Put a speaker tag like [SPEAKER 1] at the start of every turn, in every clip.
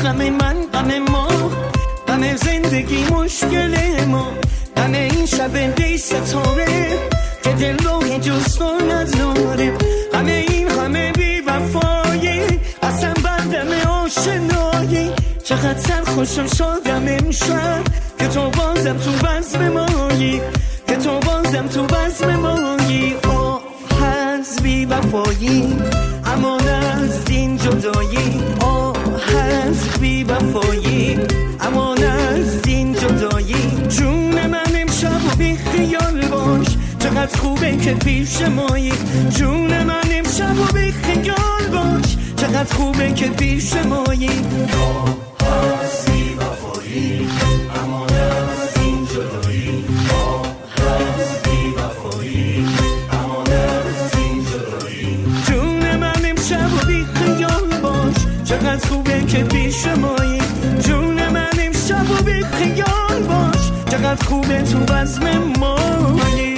[SPEAKER 1] غم من غم ما، غم زندگی مشکل ما، غم این شب بی ستاره که دل رو جز تو نداره، غم این همه بی وفایی اصلا بردم آشنایی. چقدر سرخوشم شدم امشب که تو بازم تو بزم مایی، که تو بازم تو بزم مایی. آه از بی وفایی امان از این جدایی، آه از بی وفایی امان از این جدایی. جون من امشب و بی خیال باش، چقدر خوبه که پیش مایی. جون من امشب و بی خیال باش، چقدر خوبه که پیش مایی.
[SPEAKER 2] آه از بی وفایی امان از این جدایی، آه از بی وفایی امان از این جدایی.
[SPEAKER 1] جون من امشب و بی خیال باش، چقدر خوبه که پیش مایی. جون من امشب و بی خیال باش، چقدر خوبه تو بزم مایی.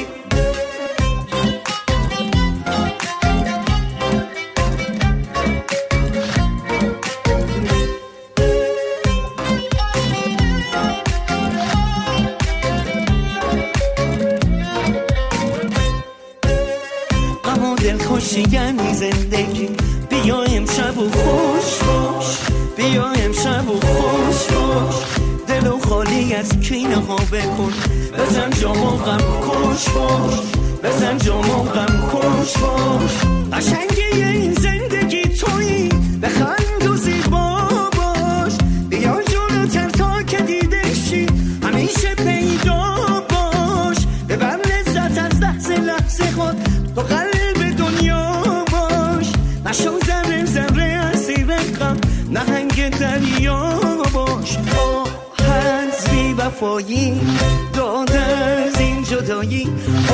[SPEAKER 1] دلخوشی یعنی زندگی، بیا امشب و خوش باش، بیا امشب و خوش باش. دلو خالی از کینه ها بکن، بزن جامو غم کش باش، بزن جامو غم کش باش. قشنگی این زندگی تویی، بخند و زیبا باش. بیا جلوتر تا که دیده شی، همیشه پیدا باش. ببر لذت از لحظه لحظه خود، تو قلب دنیا باش. نشو ذره ذره اسیر غم، نهنگ دریا باش. آه از بی وفایی داد از این جدایی،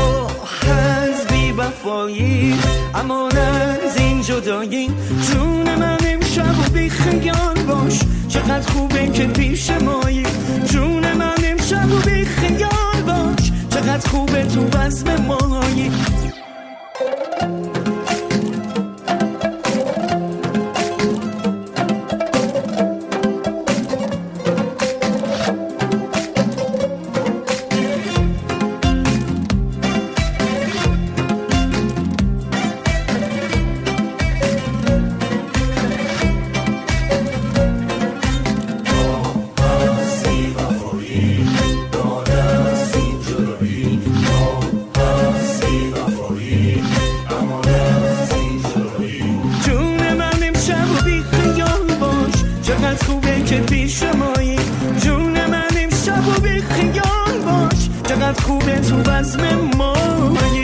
[SPEAKER 1] آه از بی وفایی امان از این جدایی. جون من امشب و بی خیال باش، چقدر خوبه که پیش مایی. جون من امشب و بی خیال باش، چقدر خوبه تو بزم مایی. خوبه تو بزم ما.